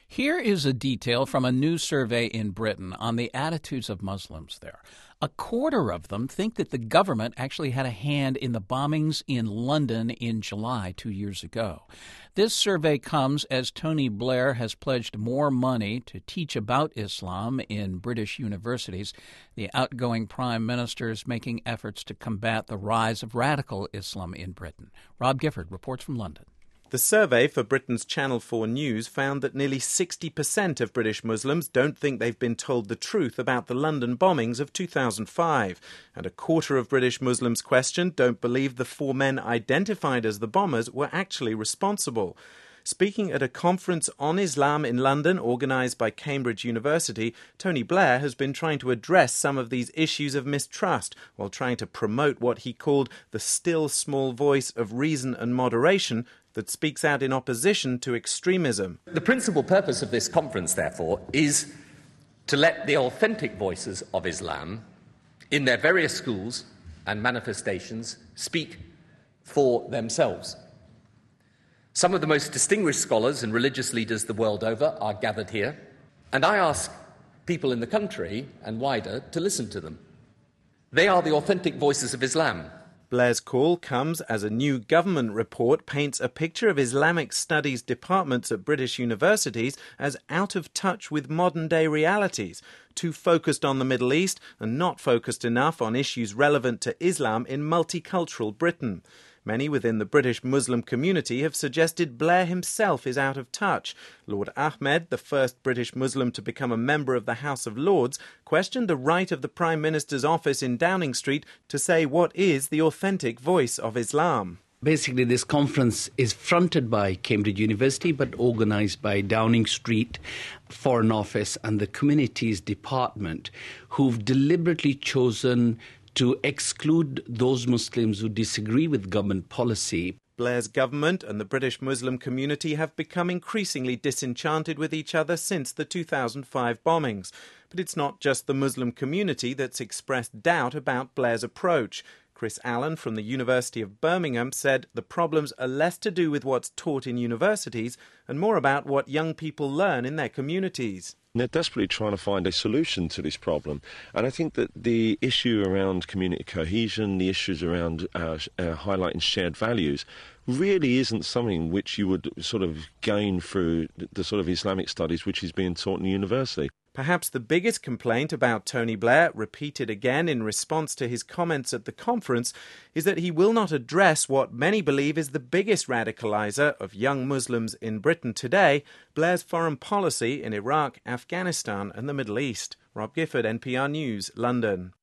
Here is a detail from a new survey in Britain on the attitudes of Muslims there. A quarter of them think that the government actually had a hand in the bombings in London in July 2 years ago. This survey comes as Tony Blair has pledged more money to teach about Islam in British universities. The outgoing Prime Minister is making efforts to combat the rise of radical Islam in Britain. Rob Gifford reports from London. The survey for Britain's Channel 4 News found that nearly 60% of British Muslims don't think they've been told the truth about the London bombings of 2005. And a quarter of British Muslims questioned don't believe the four men identified as the bombers were actually responsible. Speaking at a conference on Islam in London organised by Cambridge University, Tony Blair has been trying to address some of these issues of mistrust while trying to promote what he called the still small voice of reason and moderation that speaks out in opposition to extremism. The principal purpose of this conference, therefore, is to let the authentic voices of Islam in their various schools and manifestations speak for themselves. Some of the most distinguished scholars and religious leaders the world over are gathered here, and I ask people in the country and wider to listen to them. They are the authentic voices of Islam. Blair's call comes as a new government report paints a picture of Islamic studies departments at British universities as out of touch with modern-day realities, too focused on the Middle East and not focused enough on issues relevant to Islam in multicultural Britain. Many within the British Muslim community have suggested Blair himself is out of touch. Lord Ahmed, the first British Muslim to become a member of the House of Lords, questioned the right of the Prime Minister's office in Downing Street to say what is the authentic voice of Islam. Basically, this conference is fronted by Cambridge University but organised by Downing Street Foreign Office and the Communities Department, who've deliberately chosen to exclude those Muslims who disagree with government policy. Blair's government and the British Muslim community have become increasingly disenchanted with each other since the 2005 bombings. But it's not just the Muslim community that's expressed doubt about Blair's approach. Chris Allen from the University of Birmingham said the problems are less to do with what's taught in universities and more about what young people learn in their communities. They're desperately trying to find a solution to this problem. And I think that the issue around community cohesion, the issues around highlighting shared values, really isn't something which you would sort of gain through the sort of Islamic studies which is being taught in the university. Perhaps the biggest complaint about Tony Blair, repeated again in response to his comments at the conference, is that he will not address what many believe is the biggest radicaliser of young Muslims in Britain today, Blair's foreign policy in Iraq, Afghanistan and the Middle East. Rob Gifford, NPR News, London.